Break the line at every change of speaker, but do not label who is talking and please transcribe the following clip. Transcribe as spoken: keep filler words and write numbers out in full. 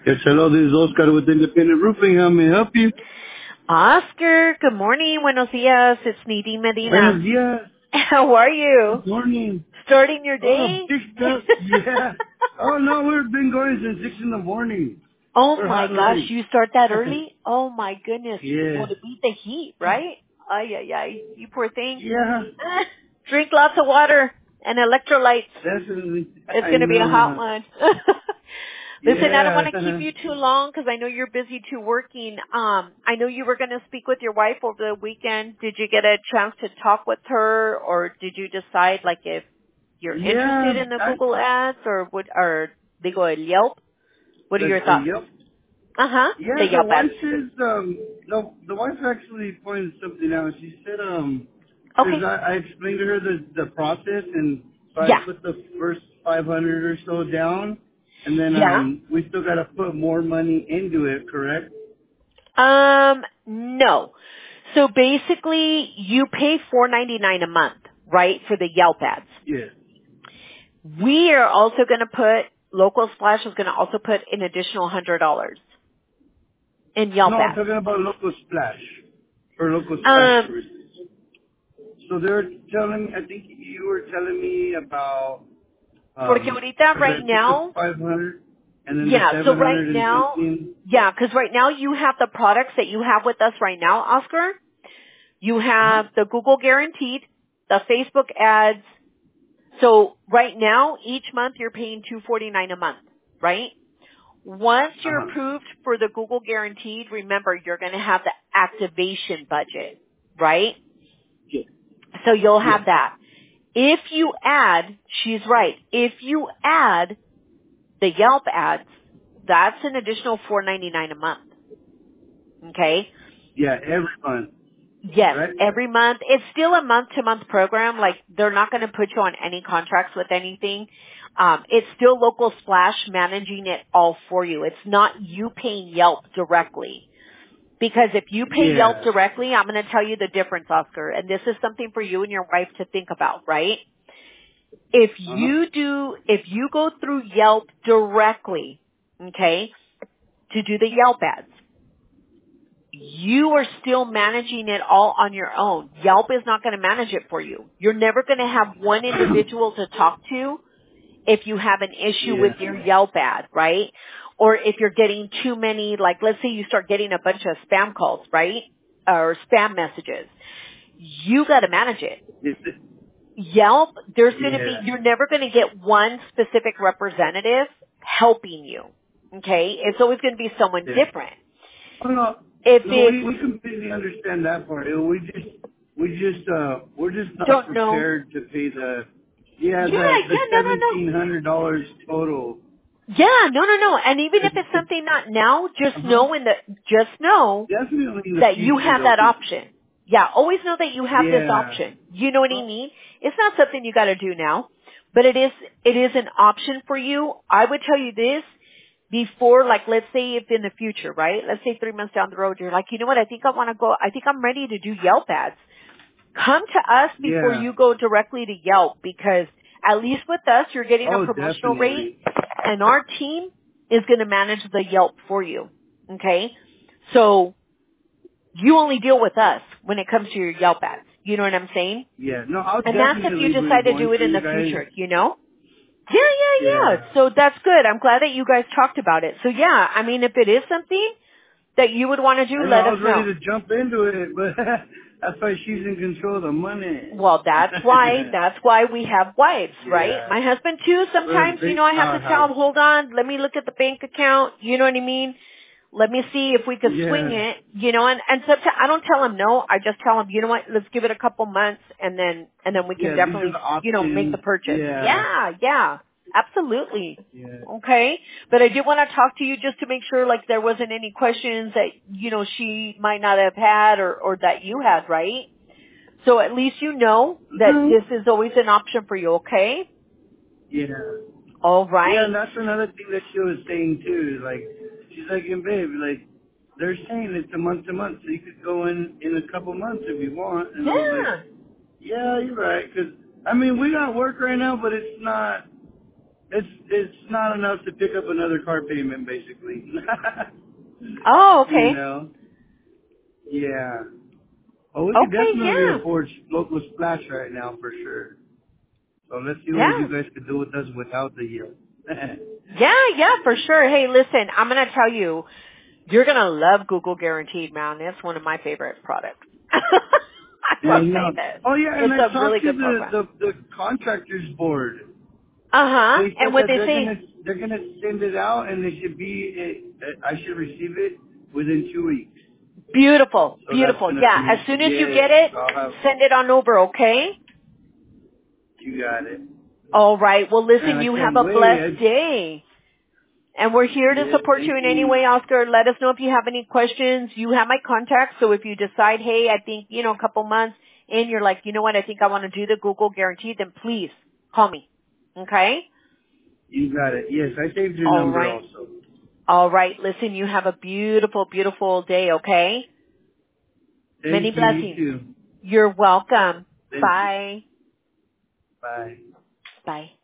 Yes, hello, this is Oscar with Independent Roofing. How may I help you?
Oscar, good morning. Buenos dias. It's Nadine
Buenos
Medina.
dias.
How are you?
Good morning.
Starting your
Oh,
day?
picked up. Yeah. Oh, no, we've been going since six in the morning.
Oh
We're
my
hot
gosh,
already.
you start that early? Oh my goodness.
Yeah.
Well, to beat the heat, right? Ay, ay, ay. You poor thing.
Yeah,
Drink lots of water and electrolytes.
definitely.
It's
I
going to be a
know,
hot
huh?
one. Listen, I don't
Yeah.
want to keep you too long because I know you're busy too working. Um, I know you were going to speak with your wife over the weekend. Did you get a chance to talk with her, or did you decide like if you're
Yeah,
interested in the
I,
Google ads or would or digo el Yelp? What are
the,
your
the
thoughts?
Yelp.
Uh huh. The
Yeah, the
Yelp
wife
ads.
says, um, the, the wife actually pointed something out. She said, um, because
Okay.
I, I explained to her the, the process, and so I
Yeah.
put the first five hundred or so down, and then,
Yeah.
um, we still got to put more money into it, correct?
Um. No. So basically, you pay four ninety nine a month, right, for the Yelp ads.
Yes.
We are also going to put, Local Splash is going to also put an additional one hundred dollars in Yelp
No, I'm
ads.
talking about local splash, or local splash
Um,
services. So they're telling, I think you were telling me about,
porque
um,
ahorita
because
right
I put the
now,
five hundred, and then the
yeah, so
seven
right
hundred and
now,
something.
yeah, because right now you have the products that you have with us right now, Oscar. You
Uh-huh.
have the Google Guaranteed, the Facebook ads. So right now, each month you're paying two forty-nine a month, right? Once you're
Uh-huh.
approved for the Google Guaranteed, remember you're going to have the activation budget, right?
Yes.
So you'll
Yes.
have that. If you add, she's right, if you add the Yelp ads, that's an additional four ninety-nine a month. Okay?
Yeah, every month,
Yes,
right?
every month. It's still a month-to-month program. Like, they're not going to put you on any contracts with anything. Um, it's still Local Splash managing it all for you. It's not you paying Yelp directly. Because if you pay Yelp
Yeah.
directly, I'm going to tell you the difference, Oscar. And this is something for you and your wife to think about, right? If
Uh-huh.
you do, if you go through Yelp directly, okay, to do the Yelp ads, you are still managing it all on your own. Yelp is not going to manage it for you. You're never going to have one individual to talk to if you have an issue with
Yeah.
your Yelp ad, right? Or if you're getting too many, like let's say you start getting a bunch of spam calls, right? Or spam messages. You got to manage it.
Is it?
Yelp, there's going to be,
Yeah.
you're never going to get one specific representative helping you. Okay? It's always going to be someone
Yeah.
different.
Oh, no.
If
No,
it's,
we, we completely understand that part. We just, we just, uh, we're just not
don't know.
prepared to pay the, yeah,
Yeah,
the, the
yeah, no, no, no.
seventeen hundred dollars total.
Yeah, no, no, no. And even if
It's,
it's
it's,
something not now, just
uh-huh.
know in the, just know
Definitely in the
that you
future
have
though,
that
'cause-
option. Yeah, always know that you have this
yeah.
option. You know what I
Well,
mean? It's not something you got to do now, but it is, it is an option for you. I would tell you this before, like, let's say if in the future, right? Let's say three months down the road, you're like, you know what? I think I want to go, I think I'm ready to do Yelp ads. Come to us before
yeah.
you go directly to Yelp because at least with us, you're getting a
Oh,
promotional rate
definitely.
and our team is going to manage the Yelp for you. Okay? So you only deal with us when it comes to your Yelp ads. You know what I'm saying?
Yeah. No, I'll
And that's if you
definitely be
decide to
going
do it
through
in
you
the
guys.
future, you know? Yeah, yeah, yeah.
Yeah.
So that's good. I'm glad that you guys talked about it. So yeah, I mean, if it is something that you would want to do,
I know
let
I
us
was ready
know.
to jump into it, but that's why she's in control of the money.
Well, that's why, that's why we have wives, right?
Yeah.
My husband too,
We're a
sometimes, you know,
big
I have to tell
powerhouse.
him, hold on, let me look at the bank account, you know what I mean? Let me see if we could swing
Yeah.
it, you know, and, and sometimes I don't tell him no, I just tell him, you know what, let's give it a couple months and then, and then we can
Yeah, these are
definitely,
the
you know, make the
options.
purchase.
Yeah.
Yeah, yeah, absolutely.
Yeah.
Okay. But I did want to talk to you just to make sure like there wasn't any questions that, you know, she might not have had or, or that you had, right? So at least you know that
No.
this is always an option for you, okay?
Yeah.
All
Yeah,
right.
and that's another thing that she was saying too. Like, she's like, and babe, like, they're saying it's a month to month, so you could go in in a couple months if you want. And I was like,
Yeah.
yeah, you're right. Cause I mean, we got work right now, but it's not. it's it's not enough to pick up another car payment, basically.
Oh,
You
okay.
know? Yeah. Well, we could
Okay,
definitely
yeah.
afford local splash right now for sure. So let's see what
Yeah.
you guys could do with us without the yield.
Yeah, yeah, for sure. Hey, listen, I'm going to tell you, you're going to love Google Guaranteed, man. It's one of my favorite products. I
Yeah,
will
you know.
say this.
Oh yeah, and
It's
I
a really
talked to
good
the
program.
the, the contractors board.
Uh-huh.
They
And
said
what
that
they
they're
say,
gonna they're gonna send it out, and they should be uh, I should receive it within two weeks.
beautiful,
So that's
beautiful.
gonna
Yeah, as
be
soon as you
yes.
get it,
I'll have
send it on over, okay?
you got it.
All right. Well,
Man,
listen,
I
you have
can't
a
wait.
blessed
I,
day. And we're here to
yes,
support you
thank
in any
you.
way, Oscar. Let us know if you have any questions. You have my contact, so if you decide, hey, I think, you know, a couple months in, you're like, you know what, I think I want to do the Google Guarantee, then please call me. Okay?
You got it. Yes, I saved your
All
number
right.
also.
All right. Listen, you have a beautiful, beautiful day, okay? Many
Thank you. You
blessings.
too.
You're welcome.
Thank you.
Bye.
Bye.
Bye.